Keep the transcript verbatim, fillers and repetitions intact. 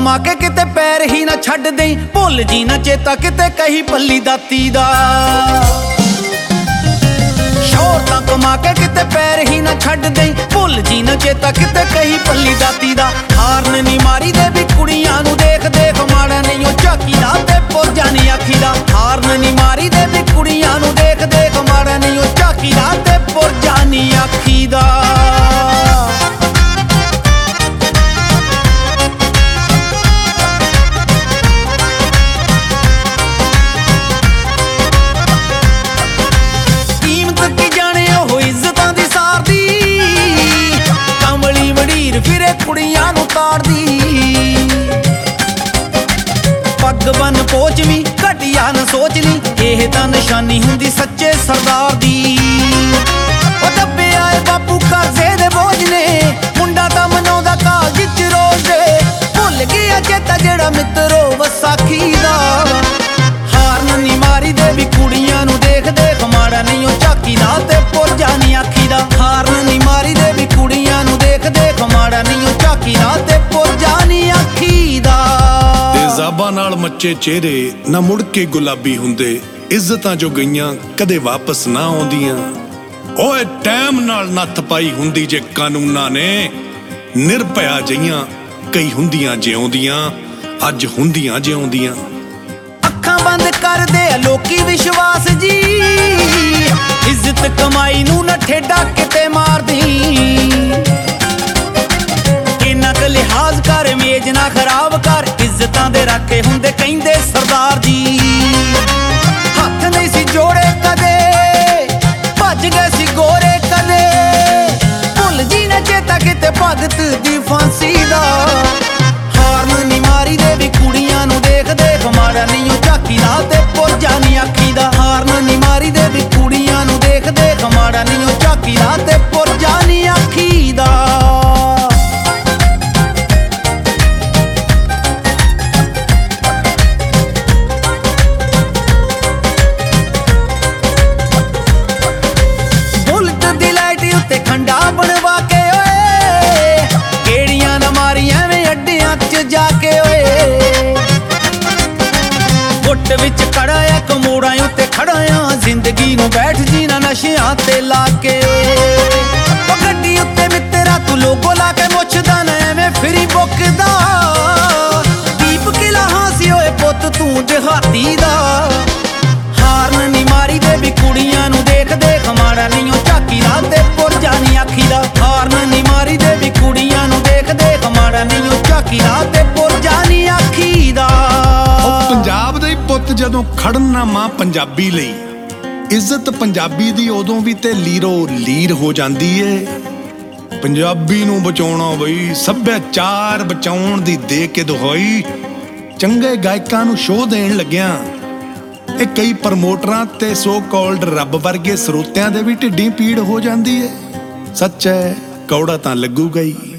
ਕਮਾ ਕੇ ਕਿਤੇ ਪੈਰ ਹੀ ਨਾ ਛੱਡ ਦੇਈ, ਭੁੱਲ ਜੀ ਨਾ ਚੇਤਾ ਕਿਤੇ ਕਹੀ ਪੱਲੀ ਦਾਤੀ ਦਾ। ਸ਼ੌਹਰਤਾਂ ਕਮਾ ਕੇ ਕਿਤੇ ਪੈਰ ਹੀ ਨਾ ਛੱਡ ਦੇਈ, ਭੁੱਲ ਜੀ ਨਾ ਚੇਤਾ ਕਿਤੇ ਕਹੀ ਪੱਲੀ ਦਾਤੀ ਦਾ। ਹਾਰਨ ਨੀ ਮਾਰੀ ਦੇ ਵੀ ਕੁੜੀਆਂ ਨੂੰ ਦੇਖ ਦੇਖ ਮਾੜਾ ਨਹੀਂ ਉਹ ਝਾਕੀ ਦਾ ਤੇ ਪੁਰਜਾ ਨੀ ਆਖੀ ਦਾ। ਹਾਰਨ ਨੀ ਮਾਰੀ ਦੇ ਵੀ ਕੁੜੀਆਂ ਨੂੰ ਦੇਖ ਦੇਖ ਮਾੜਾ ਨਹੀਂ ਉਹ ਝਾਕੀ ਦਾ ਤੇ ਪੁਰਜਾ ਨੀ ਆਖੀ ਦਾ। ਫਿਰੇ ਕੁੜੀਆਂ ਨੂੰ ਤਾੜਦੀ, ਪੱਗ ਬੰਨ ਪੋਚ ਵੀ ਘਟਿਆ ਨਾ ਸੋਚ ਲਈ, ਇਹ ਤਾਂ ਨਿਸ਼ਾਨੀ ਹੁੰਦੀ ਸੱਚੇ ਸਰਦਾਰ ਦੀ। ਉਹ ਦੱਬੇ ਆਏ ਬਾਪੂ ਕਰਜ਼ੇ ਦੇ ਬੋਝ ਨੇ, ਮੁੰਡਾ ਤਾਂ ਮਨਾਉਂਦਾ ਕਾਲਜ ਚ ਰੋਜ਼ ਦੇ, ਭੁੱਲ ਗਿਆ ਚੇਤਾ ਜਿਹੜਾ ਮਿੱਤਰੋ ਵਿਸਾਖੀ ਦਾ। ਹਾਰਨ ਨੀ ਮਾਰੀ ਦੇ ਵੀ ਕੁੜੀਆਂ ਨੂੰ ਦੇਖ ਦੇਖ ਮਾੜਾ ਨਹੀਂ ਉਹ ਝਾਕੀ ਦਾ ਤੇ ਪੁਰਜਾ ਨੀ ਆਖੀ ਦਾ। ਹਾਰਨ ਨੀ ਮਾਰੀ ਦੇ ਵੀ ਕੁੜੀਆਂ ਨੂੰ ਦੇਖ ਦੇਖ ਮਾੜਾ ਨਹੀਂ ਉਹ ਝਾਕੀ ਦਾ ਤੇ ਪੁਰਜਾ ਨੀ ਆਖੀ ਦਾ। ਤੇਜ਼ਾਬਾਂ ਨਾਲ ਮੱਚੇ ਚਿਹਰੇ ਨਾ ਮੁੜ ਕੇ ਗੁਲਾਬੀ ਹੁੰਦੇ, ਇੱਜ਼ਤਾਂ ਜੋ ਗਈਆਂ ਕਦੇ ਵਾਪਸ ਨਾ ਆਉਂਦੀਆਂ। ਓਏ ਟਾਈਮ ਨਾਲ ਨੱਥ ਪਾਈ ਹੁੰਦੀ ਜੇ ਕਾਨੂੰਨਾਂ ਨੇ, ਨਿਰਭਇਆ ਜਈਆਂ ਕਈ ਹੁੰਦੀਆਂ ਜਿਉਂਦੀਆਂ, ਅੱਜ ਹੁੰਦੀਆਂ ਜਿਉਂਦੀਆਂ। ਅੱਖਾਂ ਬੰਦ ਕਰਦੇ ਆ ਲੋਕੀ ਵਿਸ਼ਵਾਸ ਜੀ, ਇੱਜ਼ਤ ਕਮਾਈ ਨੂੰ ਨਾ ਠੇਡਾ ਕਿਤੇ ਮਾਰਦੀ। ਇੰਨਾ ਕੁ ਲਿਹਾਜ਼ ਕਰ ਮੇਜ ਨਾ ਖਰਾਬ ਕਰ, ਇੱਜ਼ਤਾਂ ਦੇ ਰਾਖੇ ਹੁੰਦੇ ਕਹਿੰਦੇ ਸਰਦਾਰ ਜੀ। ਹੱਥ ਨਹੀਂ ਸੀ ਜੋੜੇ ਕਦੇ, ਭੱਜ ਗਏ ਸੀ ਗੋਰੇ ਕਦੇ, ਭੁੱਲ ਜੀ ਨਾ ਚੇਤਾ ਕਿਤੇ ਭਗਤ ਦੀ ਫਾਂਸੀ ਦਾ। ਹਾਰਨ ਨੀ ਮਾਰੀ ਦੇ ਵੀ ਕੁੜੀਆਂ ਨੂੰ ਦੇਖ ਦੇਖ ਮਾੜਾ ਨਹੀਂ ਉਹ ਝਾਕੀ ਦਾ ਤੇ ਪੁਰਜਾ ਨੀ ਆਖੀ ਦਾ। ਹਾਰਨ ਨੀ ਮਾਰੀ ਦੇ ਵੀ ਕੁੜੀਆਂ ਨੂੰ ਦੇਖ ਦੇਖ ਮਾੜਾ ਨਹੀਂ ਉਹ ਝਾਕੀ ਦਾ ਤੇ ਪੁਰਜਾ ਨੀ ਆਖੀ ਦਾ। ਬੁਲਟ ਦੀ ਲਾਈਟ ਉੱਤੇ ਖੰਡਾ ਬਣਵਾ ਕੇ ਓਏ, ਕਿਹੜੀਆਂ ਨਾ ਮਾਰੀਆਂ ਐਵੇਂ ਅੱਡਿਆਂ ਚ ਜਾ ਕੇ ਓਏ। ਗੁੱਟ ਵਿੱਚ ਖੜਾ ਆ ਕਮੋੜਾਂ ਉੱਤੇ ਖੜਾ ਆ, ਜ਼ਿੰਦਗੀ ਨੂੰ ਬੈਠ ਜੀ ਨਾ ਨਸ਼ਿਆਂ ਤੇ ਲਾ ਕੇ ਓਏ। ਉਹ ਗੱਡੀ ਉੱਤੇ ਮਿੱਤਰਾ ਤੂੰ ਲੋਗੋ ਲਾ ਕੇ ਮੁੱਛਦਾ ਨਾ ਐਵੇਂ ਫਿਰੀ ਬੁੱਕਦਾ, ਦੀਪ ਕਿਲਾ ਹਾਸੀ ਓਏ ਪੁੱਤ ਤੂੰ ਦਿਹਾਤੀ ਦਾ। ਹਾਰਨ ਨੀ ਮਾਰੀ ਦੇ ਵੀ ਕੁੜੀਆਂ ਨੂੰ ਦੇਖ ਦੇਖ ਮਾੜਾ ਨਹੀਂ ਉਹ ਝਾਕੀ ਦਾ ਤੇ ਪੁਰਜਾ ਨੀ ਆਖੀ ਦਾ। ਹਾਰਨ ਨੀ ਮਾਰੀ ਦੇ ਵੀ ਕੁੜੀਆਂ ਨੂੰ ਦੇਖ ਦੇਖ ਮਾੜਾ ਨਹੀਂ ਉਹ ਝਾਕੀ ਦਾ ਤੇ ਪੁਰਜਾ ਨੀ ਆਖੀ ਦਾ। ਪੰਜਾਬ ਦੇ ਪੁੱਤ ਜਦੋਂ ਖੜਨ ਨਾ ਮਾਂ ਪੰਜਾਬੀ ਲਈ, ਇੱਜ਼ਤ ਪੰਜਾਬੀ ਦੀ ਉਦੋਂ ਵੀ ਤੇ ਲੀਰੋ ਲੀਰ ਹੋ ਜਾਂਦੀ ਏ। ਪੰਜਾਬੀ ਨੂੰ ਬਚਾਉਣਾ ਬਈ ਸੱਭਿਆਚਾਰ ਬਚਾਉਣ ਦੀ ਦੇ ਕੇ ਦੁਹਾਈ, ਚੰਗੇ ਗਾਇਕਾਂ ਨੂੰ ਸ਼ੋਅ ਦੇਣ ਲੱਗਿਆ ਇਹ ਕਈ ਪ੍ਰਮੋਟਰਾਂ ਤੇ ਸੋ ਕਾਲਡ ਰੱਬ ਵਰਗੇ ਸਰੋਤਿਆਂ ਦੇ ਵੀ ਢਿੱਡੀ ਪੀੜ ਹੋ ਜਾਂਦੀ ਏ। ਸੱਚ ਹੈ ਕੌੜਾ ਤਾਂ ਲੱਗੂਗਾ ਹੀ।